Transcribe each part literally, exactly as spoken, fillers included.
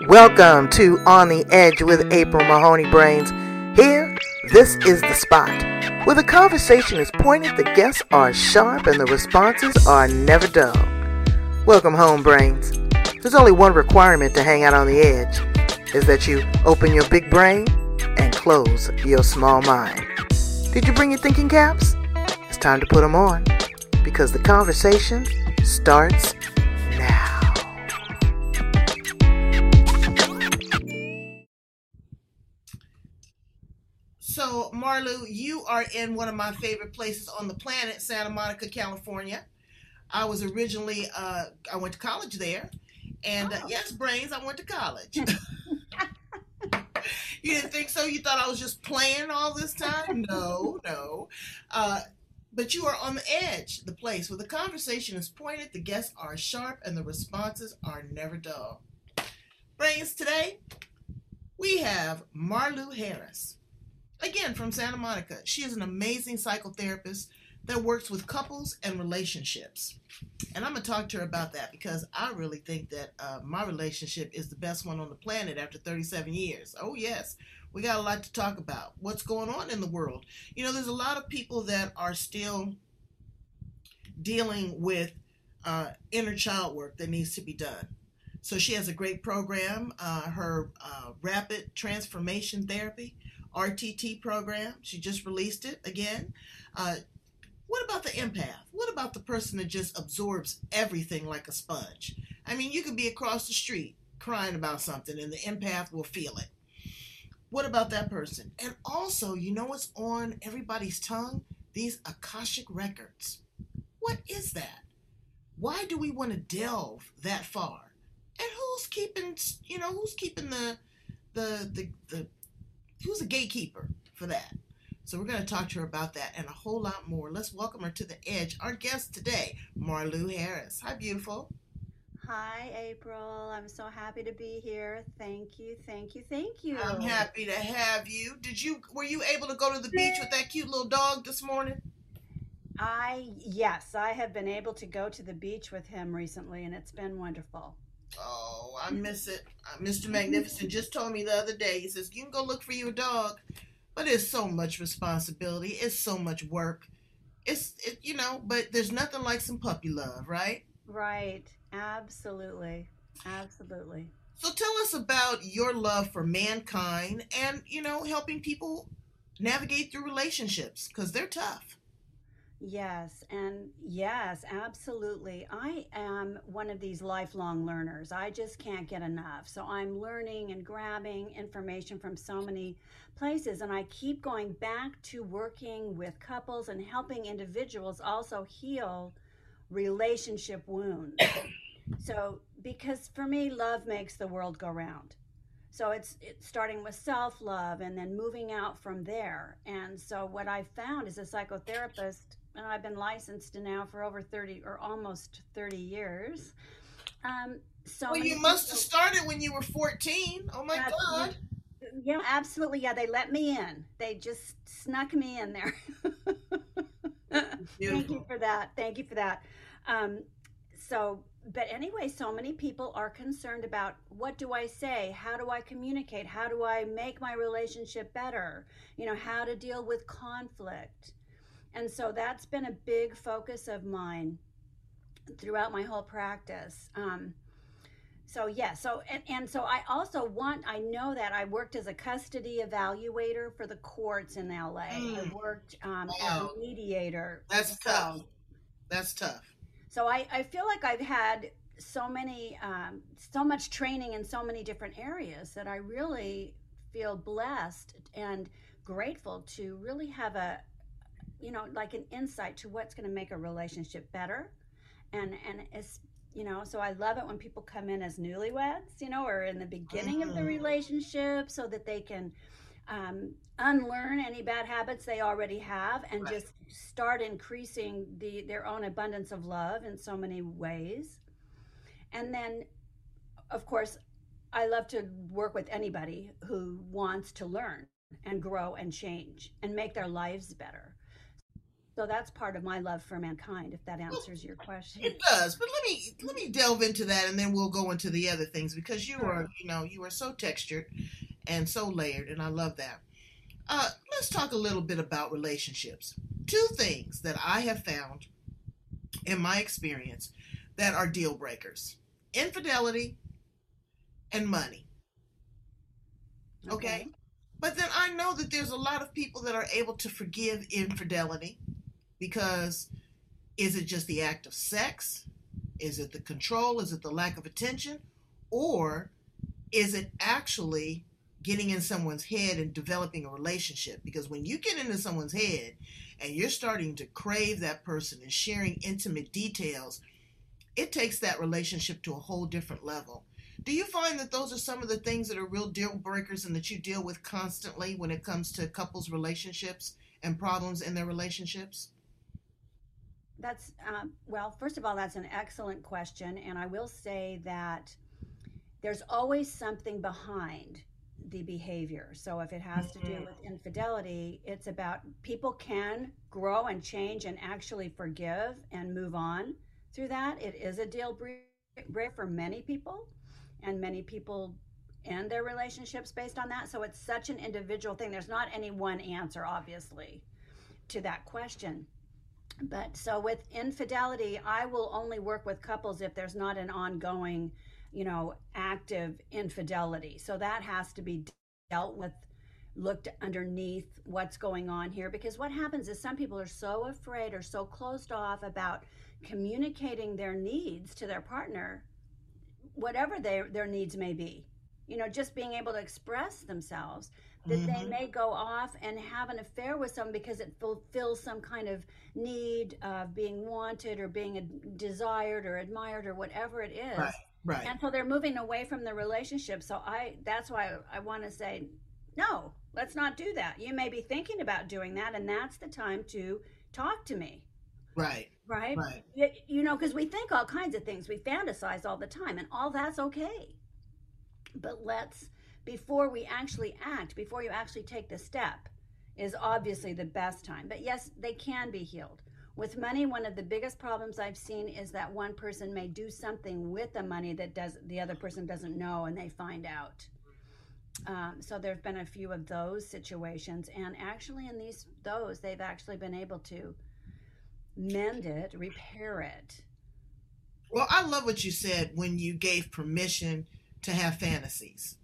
Welcome to On the Edge with April Mahoney Brains. Here, this is the spot where the conversation is pointed, the guests are sharp, and the responses are never dull. Welcome home, Brains. There's only one requirement to hang out on the edge, is that you open your big brain and close your small mind. Did you bring your thinking caps? It's time to put them on, because the conversation starts now. So, Marlu, you are in one of my favorite places on the planet, Santa Monica, California. I was originally, uh, I went to college there. And uh, Oh. yes, Brains, I went to college. You didn't think so? You thought I was just playing all this time? No, no. Uh, but you are on the edge, the place where the conversation is pointed, the guests are sharp, and the responses are never dull. Brains, today, we have Marlu Harris. Again, from Santa Monica. She is an amazing psychotherapist that works with couples and relationships. And I'm going to talk to her about that because I really think that uh, my relationship is the best one on the planet after thirty-seven years. Oh, yes. We got a lot to talk about. What's going on in the world? You know, there's a lot of people that are still dealing with uh, inner child work that needs to be done. So she has a great program, uh, her uh, Rapid Transformation Therapy, R T T program. She just released it again. Uh, what about the empath? What about the person that just absorbs everything like a sponge? I mean, you could be across the street crying about something and the empath will feel it. What about that person? And also, you know what's on everybody's tongue? These Akashic records. What is that? Why do we want to delve that far? And who's keeping, you know, who's keeping the, the, the, the, who's a gatekeeper for that? So we're going to talk to her about that and a whole lot more. Let's welcome her to the edge. Our guest today, Marlu Harris. Hi, beautiful. Hi, April. I'm so happy to be here. Thank you, thank you, thank you. I'm happy to have you. Did you, were you able to go to the beach with that cute little dog this morning? I, yes, I have been able to go to the beach with him recently, and it's been wonderful. Oh, I miss it. Uh, Mister Magnificent just told me the other day, he says, you can go look for you a dog, but it's so much responsibility. It's so much work. It's, it, you know, but there's nothing like some puppy love, right? Right. Absolutely. Absolutely. So tell us about your love for mankind and, you know, helping people navigate through relationships because they're tough. Yes, and yes, absolutely. I am one of these lifelong learners. I just can't get enough. So I'm learning and grabbing information from so many places, and I keep going back to working with couples and helping individuals also heal relationship wounds. So, because for me, love makes the world go round. So it's, it's starting with self-love and then moving out from there. And so what I found as a psychotherapist, and I've been licensed now for over thirty or almost thirty years. Um, so well, you must have started when you were fourteen. Oh my God. Yeah, absolutely. Yeah, they let me in. They just snuck me in there. Thank you for that. Thank you for that. Um, so, but anyway, so many people are concerned about what do I say? How do I communicate? How do I make my relationship better? You know, how to deal with conflict. And so that's been a big focus of mine throughout my whole practice. Um, so yeah, so and, and so I also want, I know that I worked as a custody evaluator for the courts in L A. Mm. I worked um, wow. as a mediator. That's tough. So, That's tough. So I, I feel like I've had so many, um, so much training in so many different areas that I really feel blessed and grateful to really have a, you know, like an insight to what's going to make a relationship better. And, and it's, you know, so I love it when people come in as newlyweds, you know, or in the beginning mm. of the relationship so that they can um, unlearn any bad habits they already have and right. just start increasing the their own abundance of love in so many ways. And then, of course, I love to work with anybody who wants to learn and grow and change and make their lives better. So that's part of my love for mankind, if that Well, answers your question. it does, but let me let me delve into that, and then we'll go into the other things because you are, Sure. you know, you are so textured and so layered, and I love that. Uh, let's talk a little bit about relationships. Two things that I have found in my experience that are deal breakers: infidelity and money. Okay. Okay. But then I know that there's a lot of people that are able to forgive infidelity because is it just the act of sex? Is it the control? Is it the lack of attention? Or is it actually getting in someone's head and developing a relationship? Because when you get into someone's head and you're starting to crave that person and sharing intimate details, it takes that relationship to a whole different level. Do you find that those are some of the things that are real deal breakers and that you deal with constantly when it comes to couples' relationships and problems in their relationships? That's, um, well, first of all, that's an excellent question. And I will say that there's always something behind the behavior. So if it has to do Mhm. with infidelity, it's about people can grow and change and actually forgive and move on through that. It is a deal breaker for many people, and many people end their relationships based on that. So it's such an individual thing. There's not any one answer, obviously, to that question. But so with infidelity, I will only work with couples if there's not an ongoing, you know, active infidelity. So that has to be dealt with, looked underneath what's going on here. Because what happens is some people are so afraid or so closed off about communicating their needs to their partner, whatever their, their needs may be, you know, just being able to express themselves, that they Hmm. may go off and have an affair with someone because it fulfills some kind of need of being wanted or being desired or admired or whatever it Right, is. right, And so they're moving away from the relationship. So I, that's why I want to say, no, let's not do that. You may be thinking about doing that, and that's the time to talk to me, right, right? right, You know, because we think all kinds of things, we fantasize all the time, and all that's okay. But let's, before we actually act, before you actually take the step, is obviously the best time. But yes, they can be healed. With money, one of the biggest problems I've seen is that one person may do something with the money that does the other person doesn't know, and they find out. Um, so there have been a few of those situations, and actually in these those they've actually been able to mend it, repair it. Well, I love what you said when you gave permission to have fantasies.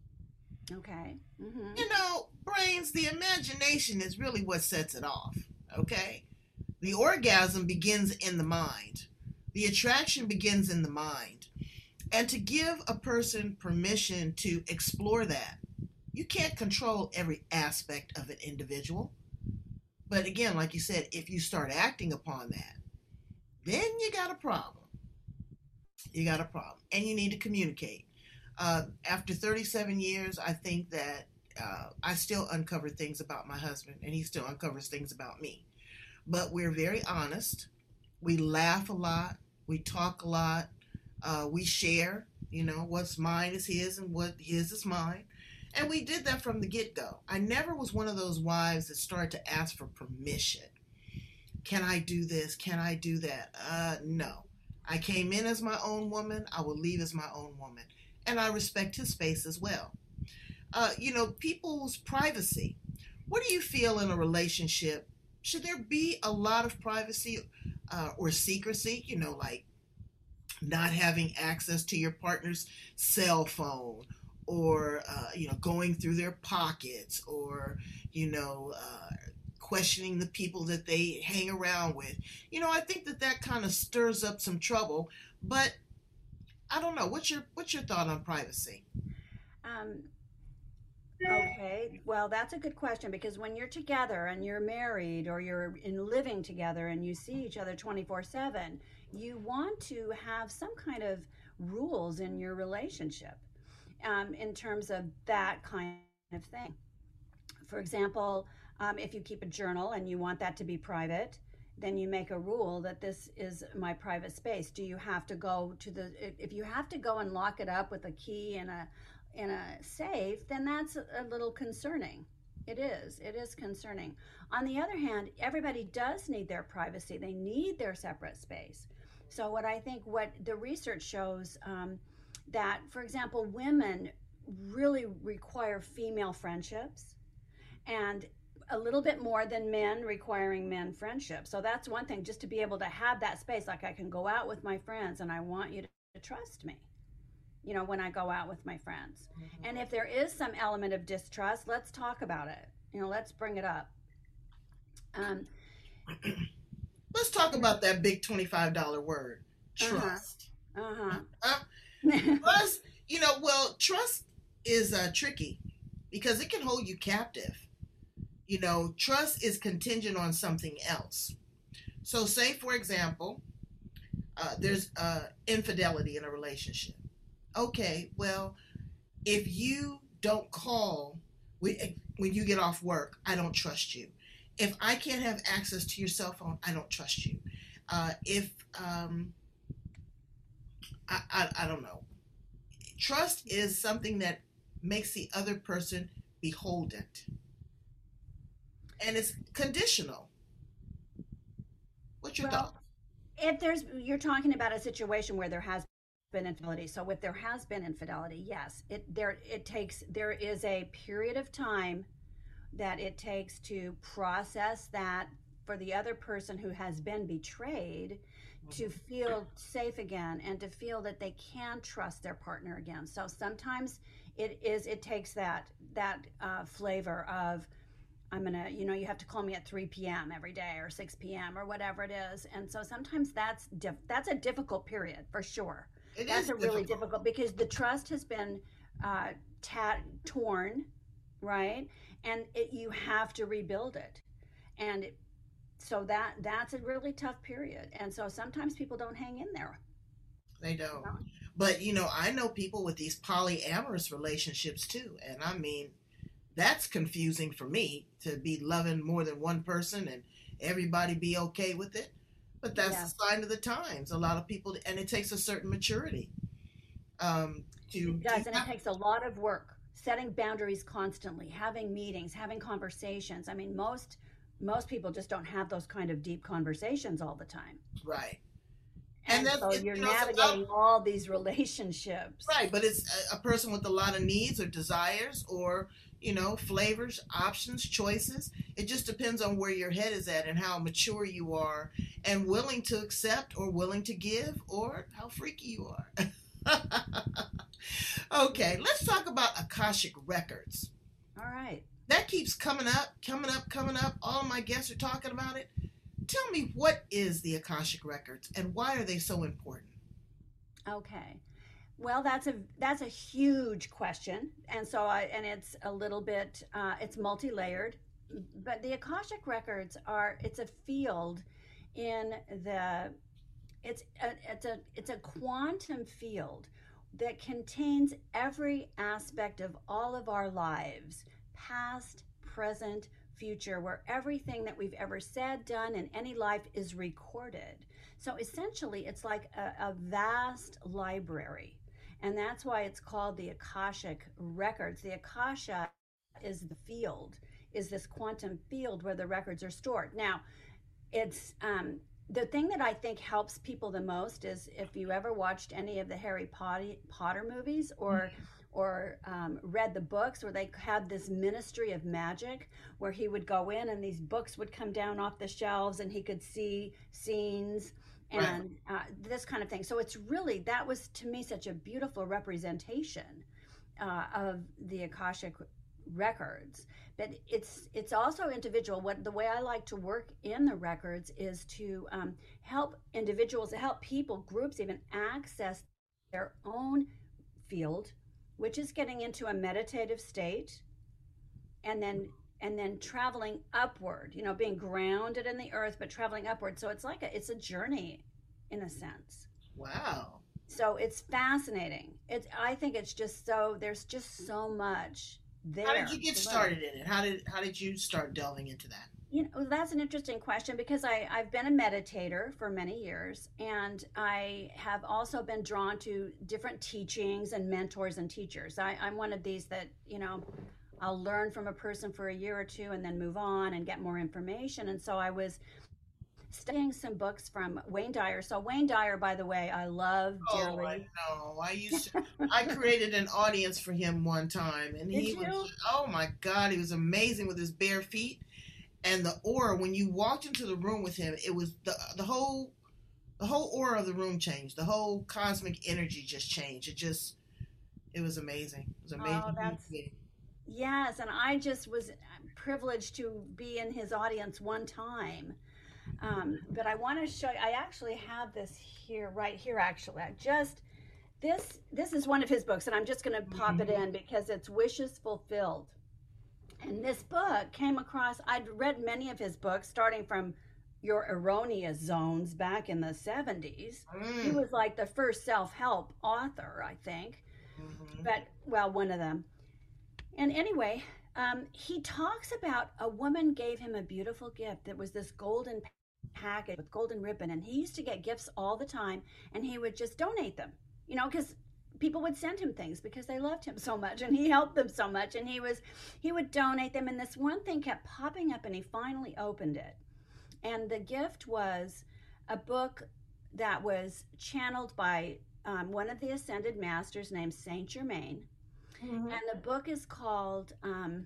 Okay. Mm-hmm. You know, brains, the imagination is really what sets it off, okay? The orgasm begins in the mind, the attraction begins in the mind. And to give a person permission to explore that, you can't control every aspect of an individual. But again, like you said, if you start acting upon that, then you got a problem. You got a problem. And you need to communicate. Uh, after thirty-seven years, I think that uh, I still uncover things about my husband, and he still uncovers things about me. But we're very honest. We laugh a lot. We talk a lot. Uh, we share. You know, what's mine is his, and what his is mine. And we did that from the get go. I never was one of those wives that started to ask for permission. Can I do this? Can I do that? Uh, no. I came in as my own woman. I will leave as my own woman. And I respect his space as well. Uh, you know, people's privacy. What do you feel in a relationship? Should there be a lot of privacy uh, or secrecy? You know, like not having access to your partner's cell phone, or uh, you know, going through their pockets, or you know, uh, questioning the people that they hang around with. You know, I think that that kind of stirs up some trouble. But I don't know. What's your what's your thought on privacy? Um, Okay, well, that's a good question because when you're together and you're married or you're in living together and you see each other twenty-four seven, you want to have some kind of rules in your relationship um, in terms of that kind of thing. For example, um, if you keep a journal and you want that to be private, then you make a rule that this is my private space. Do you have to go to the, if you have to go and lock it up with a key and a in a safe, then that's a little concerning. It is. It is concerning. On the other hand, everybody does need their privacy. They need their separate space. So, what I think, what the research shows, um, that, for example, women really require female friendships, and a little bit more than men requiring men friendships. So that's one thing, just to be able to have that space. Like, I can go out with my friends, and I want you to trust me, you know, when I go out with my friends. Mm-hmm. And if there is some element of distrust, let's talk about it. You know, let's bring it up. Um, let's talk about that big twenty-five dollar word, trust. Uh-huh. Uh-huh. Trust, you know, well, trust is uh, tricky because it can hold you captive. You know, trust is contingent on something else. So say, for example, uh, there's uh, infidelity in a relationship. Okay, well, if you don't call when you get off work, I don't trust you. If I can't have access to your cell phone, I don't trust you. Uh, if, um, I, I, I don't know. Trust is something that makes the other person beholden. And it's conditional. What's your well, thought? If there's, you're talking about a situation where there has been infidelity. So if there has been infidelity, yes, it there it takes there is a period of time that it takes to process that for the other person who has been betrayed to feel safe again and to feel that they can trust their partner again. So sometimes it is it takes that that uh, flavor of, I'm gonna, you know, you have to call me at three p.m. every day or six p.m. or whatever it is. And so sometimes that's diff- that's a difficult period for sure. It that's is a really difficult. difficult because the trust has been uh, tat- torn, right? And it, you have to rebuild it. And it, so that that's a really tough period. And so sometimes people don't hang in there. They don't. You know? But, you know, I know people with these polyamorous relationships too. And I mean, that's confusing for me to be loving more than one person and everybody be okay with it. But that's yeah. the sign of the times. A lot of people, and it takes a certain maturity. Um, to, it does, to and it takes a lot of work. Setting boundaries constantly, having meetings, having conversations. I mean, most most people just don't have those kind of deep conversations all the time. Right. And, and that's, so you're you know, navigating so all these relationships. Right, but it's a, a person with a lot of needs or desires or, you know, flavors, options, choices. It just depends on where your head is at and how mature you are and willing to accept or willing to give or how freaky you are. Okay, let's talk about Akashic Records. All right. That keeps coming up, coming up, coming up. All my guests are talking about it. Tell me, what is the Akashic Records and why are they so important? Okay. Well, that's a that's a huge question, and so I and it's a little bit uh, it's multi-layered, but the Akashic Records are it's a field in the it's a, it's a it's a quantum field that contains every aspect of all of our lives, past, present, future, where everything that we've ever said, done in any life is recorded. So essentially, it's like a, a vast library. And that's why it's called the Akashic Records. The Akasha is the field, is this quantum field where the records are stored. Now, it's um, the thing that I think helps people the most is if you ever watched any of the Harry Potter movies or or um, read the books where they had this ministry of magic where he would go in and these books would come down off the shelves and he could see scenes and right. uh, this kind of thing. So it's really, that was to me such a beautiful representation uh, of the Akashic Records. But it's it's also individual. What the way I like to work in the records is to um, help individuals, help people, groups even access their own field, which is getting into a meditative state, and then and then traveling upward, you know, being grounded in the earth, but traveling upward. So it's like a, it's a journey in a sense. Wow. So it's fascinating. It's, I think it's just so, there's just so much there. How did you get started in it? How did, how did you start delving into that? You know, that's an interesting question because I, I've been a meditator for many years, and I have also been drawn to different teachings and mentors and teachers. I, I'm one of these that, you know, I'll learn from a person for a year or two and then move on and get more information. And so I was studying some books from Wayne Dyer. So Wayne Dyer, by the way, I love Oh, I dearly. know. I used to, I created an audience for him one time, and Did he was, you? oh my God, he was amazing with his bare feet and the aura. When you walked into the room with him, it was the the whole the whole aura of the room changed. The whole cosmic energy just changed. It just, it was amazing. It was Oh, amazing. that's yes. And I just was privileged to be in his audience one time. Um, but I want to show you, I actually have this here, right here, actually. I just, this, this is one of his books, and I'm just going to pop it Mhm. in because it's Wishes Fulfilled. And this book came across, I'd read many of his books, starting from Your Erroneous Zones back in the seventies. He Mm. was like the first self help author, I think. Mhm. But, well, one of them. And anyway, um, he talks about a woman gave him a beautiful gift that was this golden package with golden ribbon. And he used to get gifts all the time and he would just donate them, you know, because people would send him things because they loved him so much and he helped them so much. And he was, he would donate them. And this one thing kept popping up and he finally opened it. And the gift was a book that was channeled by um, one of the ascended masters named Saint Germain. Mhm. And the book is called um,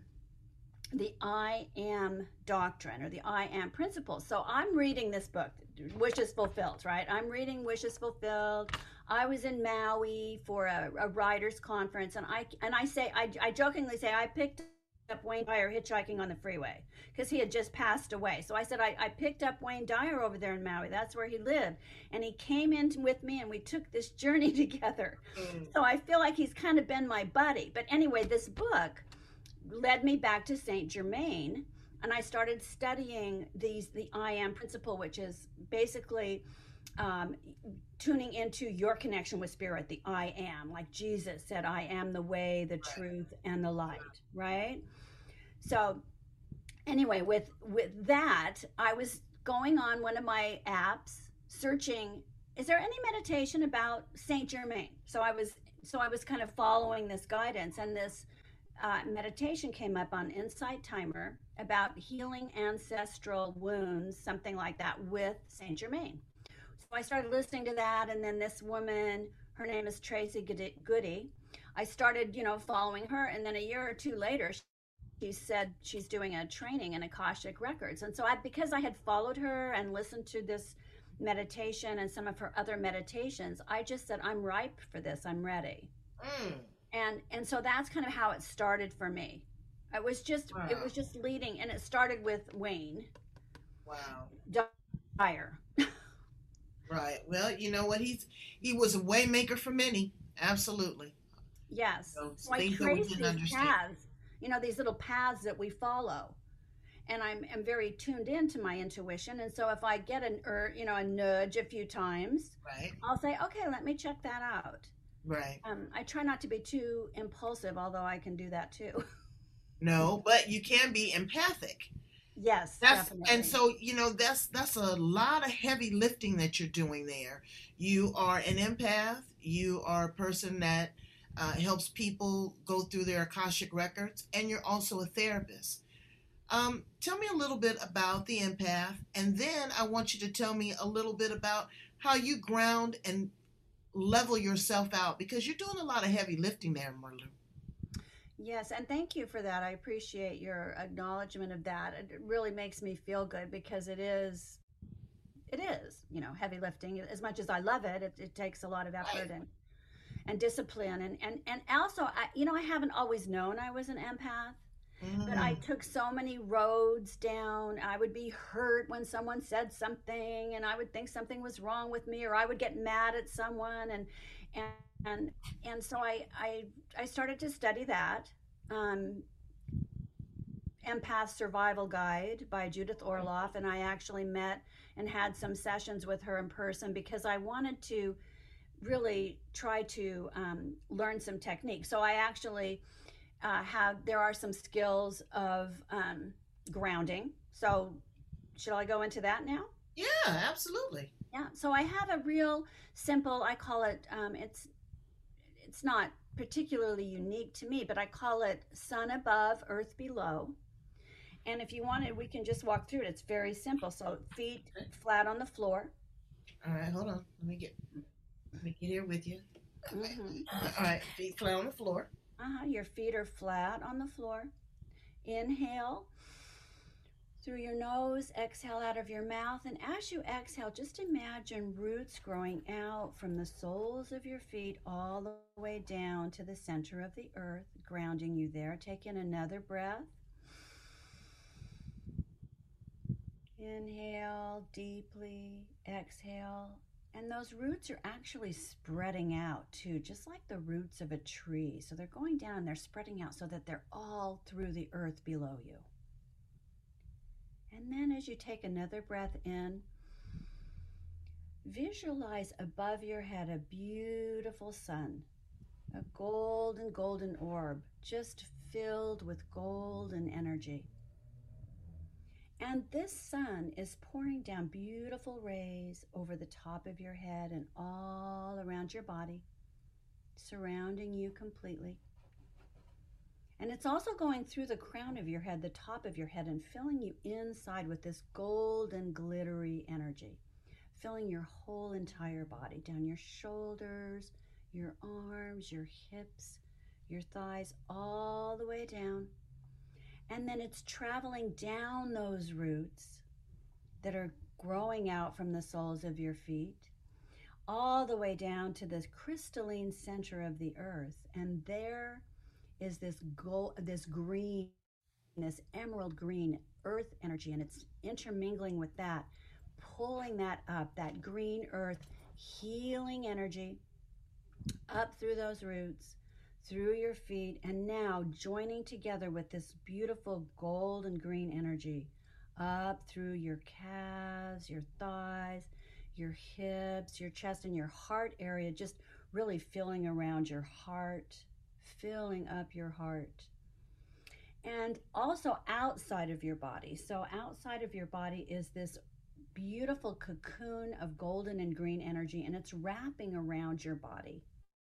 The I Am Doctrine or the I Am Principles. So I'm reading this book, Wishes Fulfilled, right? I'm reading Wishes Fulfilled. I was in Maui for a, a writers conference, and I and I say I, I jokingly say I picked up Wayne Dyer hitchhiking on the freeway because he had just passed away. So I said I, I picked up Wayne Dyer over there in Maui. That's where he lived, and he came in with me, and we took this journey together. Mm. So I feel like he's kind of been my buddy. But anyway, this book led me back to Saint Germain, and I started studying these the I Am principle, which is basically um, tuning into your connection with spirit, the I Am, like Jesus said, I am the way, the Right. truth, and the light, right? So anyway, with with that, I was going on one of my apps searching, is there any meditation about Saint Germain? So I was so I was kind of following this guidance, and this uh, meditation came up on Insight Timer about healing ancestral wounds, something like that, with Saint Germain. So I started listening to that, and then this woman, her name is Tracy Goody. I started, you know, following her, and then a year or two later, she said she's doing a training in Akashic Records. And so I, because I had followed her and listened to this meditation and some of her other meditations, I just said, I'm ripe for this. I'm ready. Mm. And, and so that's kind of how it started for me. It was just, it Wow. was just leading, and it started with Wayne Wow. Dyer. Right. Well, you know what? He's he was a waymaker for many. Absolutely. Yes. So So I things that we trace didn't these understand. paths, you know, these little paths that we follow. And I'm, I'm very tuned into my intuition. And so if I get an, or, you know, a nudge a few times, Right. I'll say, okay, let me check that out. Right. Um, I try not to be too impulsive, although I can do that too. No, but you can be empathic. Yes, That's and definitely. so you know that's that's a lot of heavy lifting that you're doing there. You are an empath. You are a person that uh, helps people go through their Akashic records, and you're also a therapist. Um, tell me a little bit about the empath, and then I want you to tell me a little bit about how you ground and level yourself out because you're doing a lot of heavy lifting there, Marlu. Yes, and thank you for that. I appreciate your acknowledgement of that. It really makes me feel good because it is, it is, you know, heavy lifting. As much as I love it, it, it takes a lot of Right. effort and, and discipline. And, and, and also, I, you know, I haven't always known I was an empath. But I Mm, took so many roads down. I would be hurt when someone said something, and I would think something was wrong with me, or I would get mad at someone, and and and, and so I, I I started to study that. Um, Empath Survival Guide by Judith Orloff, and I actually met and had some sessions with her in person because I wanted to really try to um, learn some techniques. So I actually uh, have there are some skills of um, grounding. So should I go into that now? yeah, absolutely. Yeah. So I have a real simple. I call it. Um, it's it's not. particularly unique to me, but I call it sun above, earth below. And if you wanted, we can just walk through it. It's very simple. So feet Okay. flat on the floor. All right, hold on. Let me get let me get here with you. Mm-hmm. All right, feet flat on the floor. Uh-huh. Your feet are flat on the floor. Inhale through your nose, exhale out of your mouth. And as you exhale, just imagine roots growing out from the soles of your feet all the way down to the center of the earth, grounding you there. Take in another breath. Inhale deeply, exhale. And those roots are actually spreading out too, just like the roots of a tree. So they're going down and they're spreading out so that they're all through the earth below you. And then as you take another breath in, visualize above your head a beautiful sun, a golden, golden orb, just filled with golden energy. And this sun is pouring down beautiful rays over the top of your head and all around your body, surrounding you completely. And it's also going through the crown of your head, the top of your head, and filling you inside with this golden, glittery energy, filling your whole entire body, down your shoulders, your arms, your hips, your thighs, all the way down. And then it's traveling down those roots that are growing out from the soles of your feet, all the way down to the crystalline center of the earth. And there is this gold, this green, this emerald green earth energy, and it's intermingling with that, pulling that up, that green earth healing energy up through those roots, through your feet, and now joining together with this beautiful gold and green energy up through your calves, your thighs, your hips, your chest, and your heart area, just really filling around your heart, filling up your heart. And also outside of your body. So outside of your body is this beautiful cocoon of golden and green energy, and it's wrapping around your body.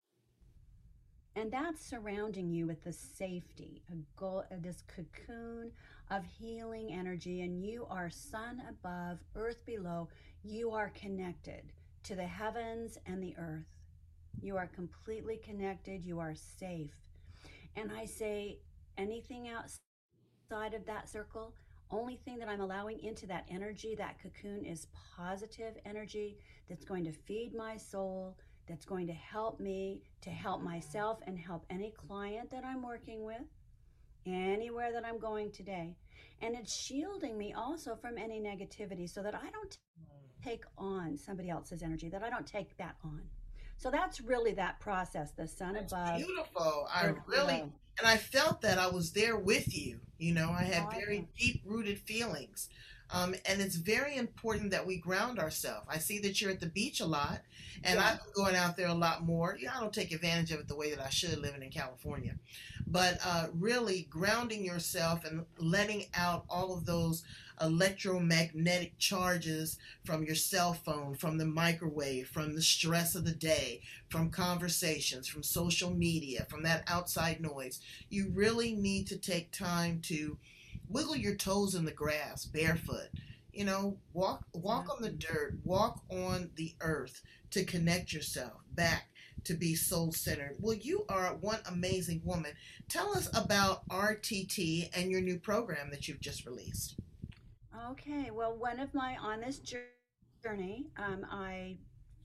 And that's surrounding you with the safety, a gold, this cocoon of healing energy. And you are sun above, earth below. You are connected to the heavens and the earth. You are completely connected. You are safe. And I say anything outside of that circle, only thing that I'm allowing into that energy, that cocoon, is positive energy that's going to feed my soul, that's going to help me, to help myself, and help any client that I'm working with, anywhere that I'm going today. And it's shielding me also from any negativity so that I don't take on somebody else's energy, that I don't take that on. So that's really that process, the sun That's above. beautiful. I earth really, below. and I felt that I was there with you. You know, I had very Awesome. deep rooted feelings. Um, and it's very important that we ground ourselves. I see that you're at the beach a lot, and Yeah. I've been going out there a lot more. Yeah, I don't take advantage of it the way that I should living in California. But uh, really grounding yourself and letting out all of those electromagnetic charges from your cell phone, from the microwave, from the stress of the day, from conversations, from social media, from that outside noise. You really need to take time to wiggle your toes in the grass barefoot. You know, walk walk Yeah. on the dirt, walk on the earth to connect yourself back to be soul centered. Well, you are one amazing woman. Tell us about R T T and your new program that you've just released. Okay. Well, one of my, on this journey, um, I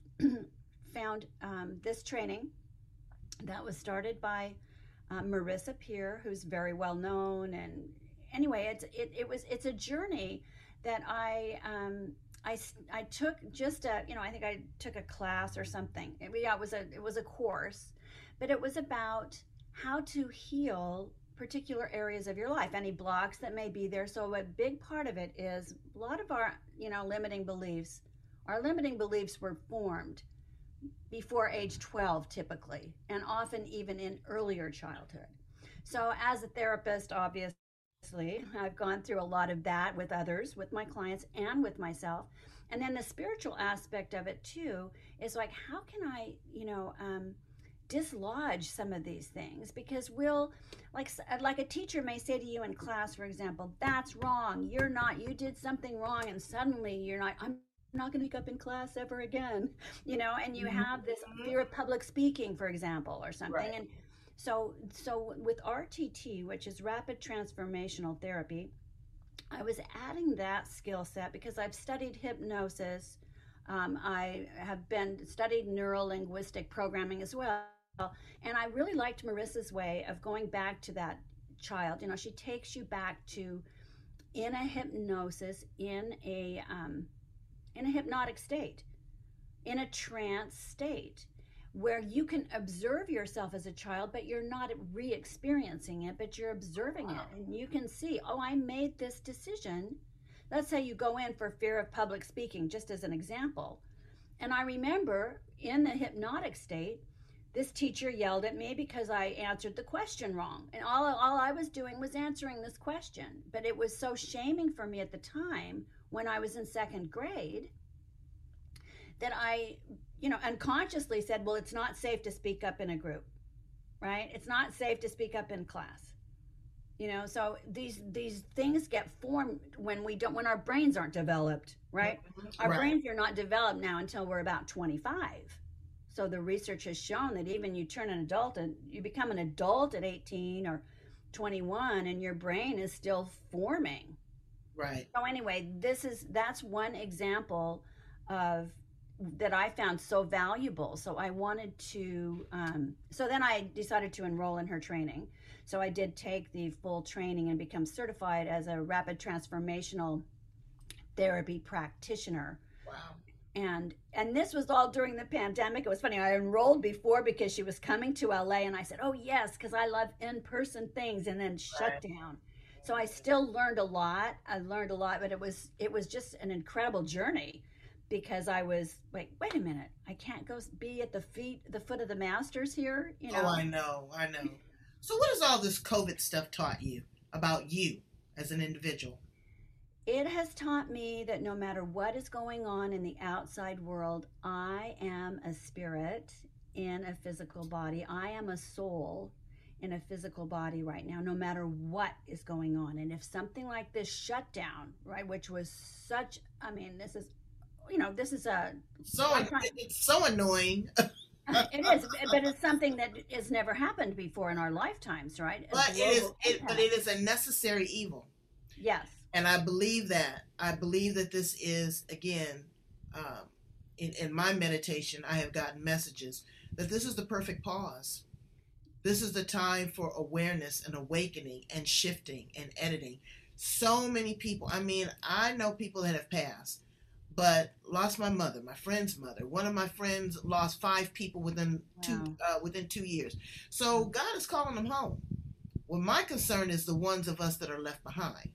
found um, this training that was started by uh, Marissa Peer, who's very well known. And anyway, it's it, it was it's a journey that I um, I I took just a you know I think I took a class or something. It, yeah, it was a it was a course, but it was about how to heal particular areas of your life, any blocks that may be there. So a big part of it is a lot of our you know limiting beliefs. Our limiting beliefs were formed before age twelve typically, and often even in earlier childhood. So as a therapist, obviously, I've gone through a lot of that with others, with my clients and with myself. And then the spiritual aspect of it too is like, how can I, you know, um, dislodge some of these things, because we'll, like like a teacher may say to you in class, for example, that's wrong, you're not, you did something wrong, and suddenly you're not, I'm not going to speak up in class ever again, you know, and you have this fear of public speaking, for example, or something. Right. And so so with R T T, which is rapid transformational therapy, I was adding that skill set because I've studied hypnosis. Um, I have been studied neuro-linguistic programming as well. And I really liked Marissa's way of going back to that child. You know, she takes you back to in a hypnosis, in a um, in a hypnotic state, in a trance state, where you can observe yourself as a child, but you're not re-experiencing it, but you're observing wow. it. And you can see, oh, I made this decision. Let's say you go in for fear of public speaking, just as an example. And I remember in the hypnotic state, this teacher yelled at me because I answered the question wrong. And all, all I was doing was answering this question. But it was so shaming for me at the time when I was in second grade that I, you know, unconsciously said, well, it's not safe to speak up in a group, right? It's not safe to speak up in class. You know, so these these things get formed when we don't, when our brains aren't developed, right? Our right. brains are not developed now until we're about twenty-five. So the research has shown that even you turn an adult and you become an adult at eighteen or twenty-one and your brain is still forming. Right. So anyway, this is, that's one example of, that I found so valuable. So I wanted to, um, so then I decided to enroll in her training. So I did take the full training and become certified as a rapid transformational therapy practitioner. Wow. And and this was all during the pandemic. It was funny. I enrolled before because she was coming to L A, and I said, oh yes, because I love in-person things, and then shut right. down. So I still learned a lot. I learned a lot, but it was it was just an incredible journey, because I was like, wait a minute, I can't go be at the feet, the foot of the masters here. You know? Oh, I know, I know. So what has all this COVID stuff taught you about you as an individual? It has taught me that no matter what is going on in the outside world, I am a spirit in a physical body. I am a soul in a physical body right now, no matter what is going on. And if something like this shutdown, right, which was such, I mean, this is, you know, this is a... So, it's so annoying. It is, but it's something that has never happened before in our lifetimes, right? But it is, it, but it is a necessary evil. Yes. And I believe that. I believe that this is, again, um, in, in my meditation, I have gotten messages that this is the perfect pause. This is the time for awareness and awakening and shifting and editing. So many people, I mean, I know people that have passed, but lost my mother, my friend's mother. One of my friends lost five people within wow. two uh, within two years. So God is calling them home. Well, my concern is the ones of us that are left behind.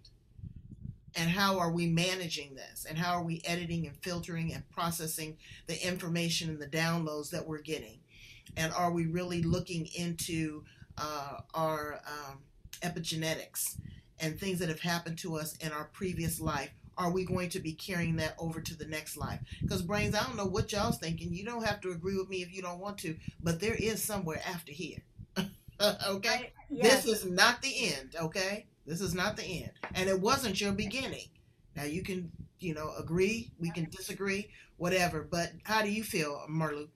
And how are we managing this? And how are we editing and filtering and processing the information and the downloads that we're getting? And are we really looking into uh, our um, epigenetics and things that have happened to us in our previous life? Are we going to be carrying that over to the next life? Because brains, I don't know what y'all's thinking. You don't have to agree with me if you don't want to, but there is somewhere after here. Okay? I, yes. This is not the end, okay? This is not the end. And it wasn't your beginning. Now you can, you know, agree, we can disagree, whatever, but how do you feel, Marlu?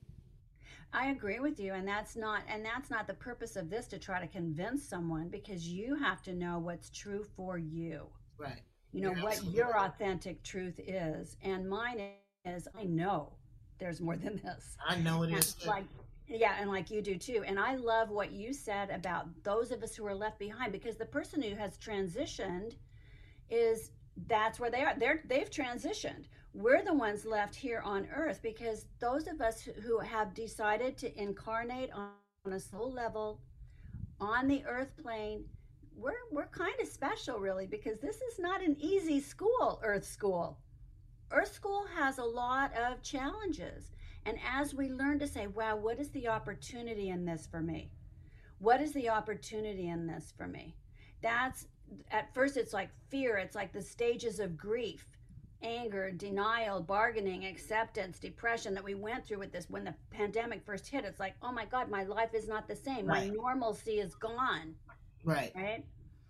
I agree with you, and that's not and that's not the purpose of this, to try to convince someone, because you have to know what's true for you. Right. You know, You're what your authentic truth is. And mine is, I know there's more than this. I know it and is. Like, yeah, and like you do too. And I love what you said about those of us who are left behind, because the person who has transitioned is, that's where they are. They're, they've transitioned. We're the ones left here on earth, because those of us who have decided to incarnate on, on a soul level on the earth plane, we're we're kind of special, really, because this is not an easy school, Earth School. Earth School has a lot of challenges. And as we learn to say, wow, what is the opportunity in this for me? What is the opportunity in this for me? That's, at first it's like fear. It's like the stages of grief. anger, denial, bargaining, acceptance, depression that we went through with this when the pandemic first hit. It's like, oh my God, my life is not the same. My Right. normalcy is gone, Right. right?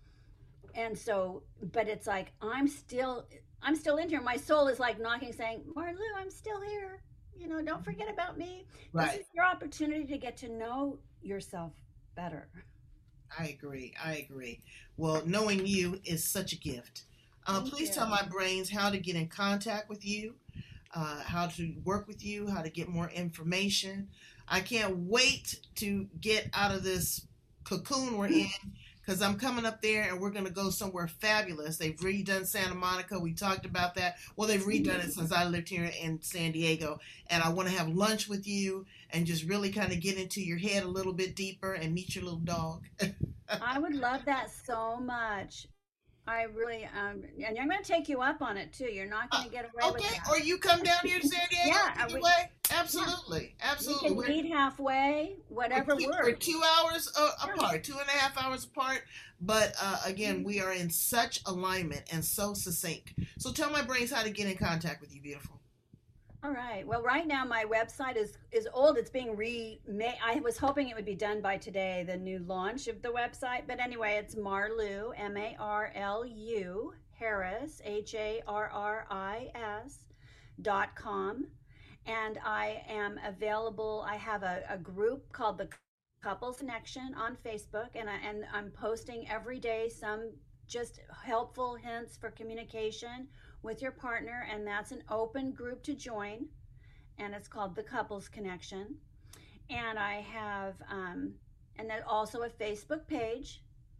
And so, but it's like I'm still, I'm still in here. My soul is like knocking, saying, Marlou, I'm still here. You know, don't forget about me. This Right. is your opportunity to get to know yourself better. I agree. I agree. Well, knowing you is such a gift. Uh, Thank please you. tell my brains how to get in contact with you, uh, how to work with you, how to get more information. I can't wait to get out of this cocoon we're in, because I'm coming up there and we're going to go somewhere fabulous. They've redone Santa Monica. We talked about that. Well, they've redone it since I lived here in San Diego. And I want to have lunch with you and just really kind of get into your head a little bit deeper and meet your little dog. I would love that so much. I really, um, and I'm going to take you up on it too. You're not going to get away with Okay, that. or you come down here to San Diego Yeah, either we- way. Absolutely, We absolutely. can We're, meet halfway, whatever we're, two, works. we're two hours uh, apart, two and a half hours apart. But uh, again, we are in such alignment and so succinct. So tell my brains how to get in contact with you, beautiful. All right. Well, right now my website is is old. It's being remade. I was hoping it would be done by today, the new launch of the website. But anyway, it's Marlu, M A R L U, Harris, H A R R I S, dot com. And I am available. I have a, a group called the Couples Connection on Facebook, and, I, and I'm posting every day some just helpful hints for communication with your partner, and that's an open group to join, and it's called the Couples Connection. And I have, um, and then also a Facebook page,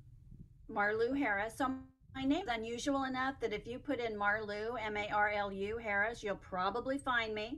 Marlu Harris. So my name is unusual enough that if you put in Marlu, M A R L U Harris, you'll probably find me.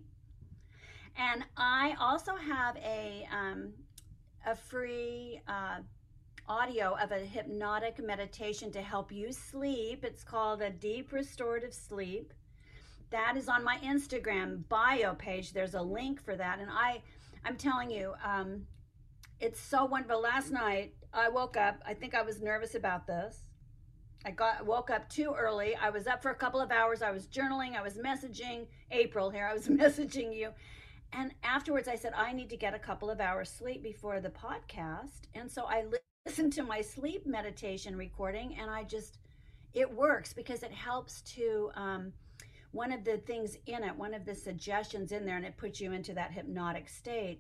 And I also have a um, a free uh, audio of a hypnotic meditation to help you sleep. It's called a Deep Restorative Sleep. That is on my Instagram bio page. There's a link for that. And I, I'm telling you, um, it's so wonderful. Last night I woke up. I think I was nervous about this. I got woke up too early. I was up for a couple of hours. I was journaling. I was messaging April here. I was messaging you. And afterwards I said, I need to get a couple of hours sleep before the podcast. And so I listened to my sleep meditation recording, and I just, it works because it helps to, um, one of the things in it, one of the suggestions in there, and it puts you into that hypnotic state,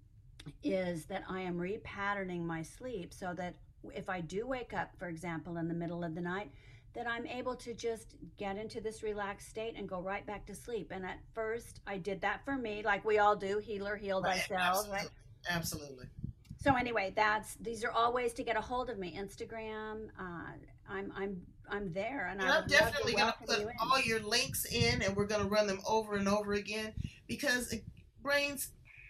is that I am repatterning my sleep so that if I do wake up, for example, in the middle of the night, that I'm able to just get into this relaxed state and go right back to sleep. And at first I did that for me, like we all do, healer, heal Right, thyself, absolutely. right? Absolutely. So anyway, that's, these are all ways to get a hold of me. Instagram, uh, I'm, I'm, I'm there, and, And I I'm would love definitely to going to welcome put you in. all your links in, and we're going to run them over and over again, because it, brains,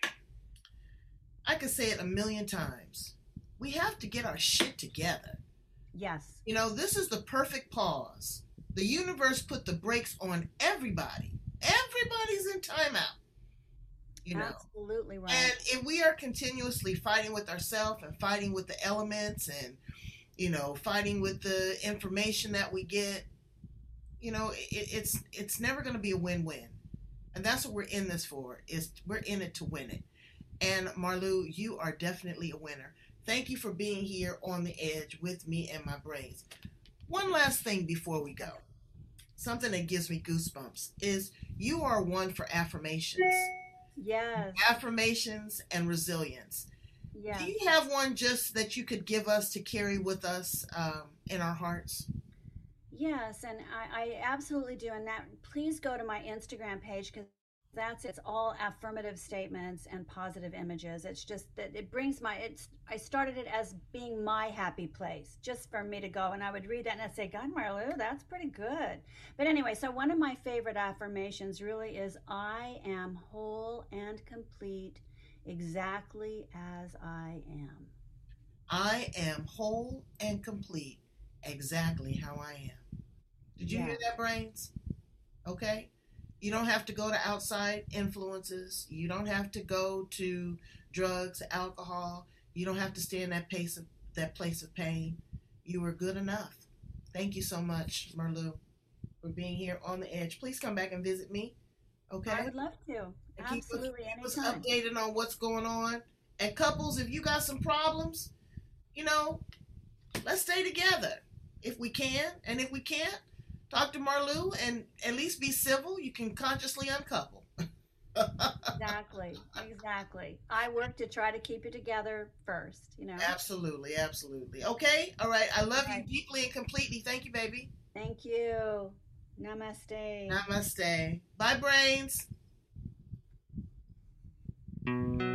I could say it a million times. We have to get our shit together. Yes. You know, this is the perfect pause. The universe put the brakes on everybody. Everybody's in timeout. You know, Absolutely right. and if we are continuously fighting with ourselves and fighting with the elements and, you know, fighting with the information that we get, you know, it, it's it's never going to be a win-win. And that's what we're in this for, is we're in it to win it. And Marlu, you are definitely a winner. Thank you for being here on the edge with me and my brains. One last thing before we go. Something that gives me goosebumps is you are one for affirmations. Yes. Affirmations and resilience. Yes. Do you have one just that you could give us to carry with us um, in our hearts? Yes, and I, I absolutely do. And that, please go to my Instagram page, because that's, it's all affirmative statements and positive images. It's just that it brings my, it's, I started it as being my happy place, just for me to go. And I would read that and I'd say, God, Marlu, that's pretty good. But anyway, so one of my favorite affirmations really is, I am whole and complete exactly as I am. I am whole and complete exactly how I am. Did you Yeah. hear that, brains? Okay. You don't have to go to outside influences. You don't have to go to drugs, alcohol. You don't have to stay in that place of, that place of pain. You are good enough. Thank you so much, Marlu, for being here on the edge. Please come back and visit me. Okay. I would love to. And keep Absolutely, us, keep us anytime. updated on what's going on. And couples, if you got some problems, you know, let's stay together if we can. And if we can't, talk to Marlou and at least be civil. You can consciously uncouple. Exactly. Exactly. I work to try to keep it together first, you know. Absolutely, absolutely. Okay, all right. I love Okay. you deeply and completely. Thank you, baby. Thank you. Namaste. Namaste. Bye, brains.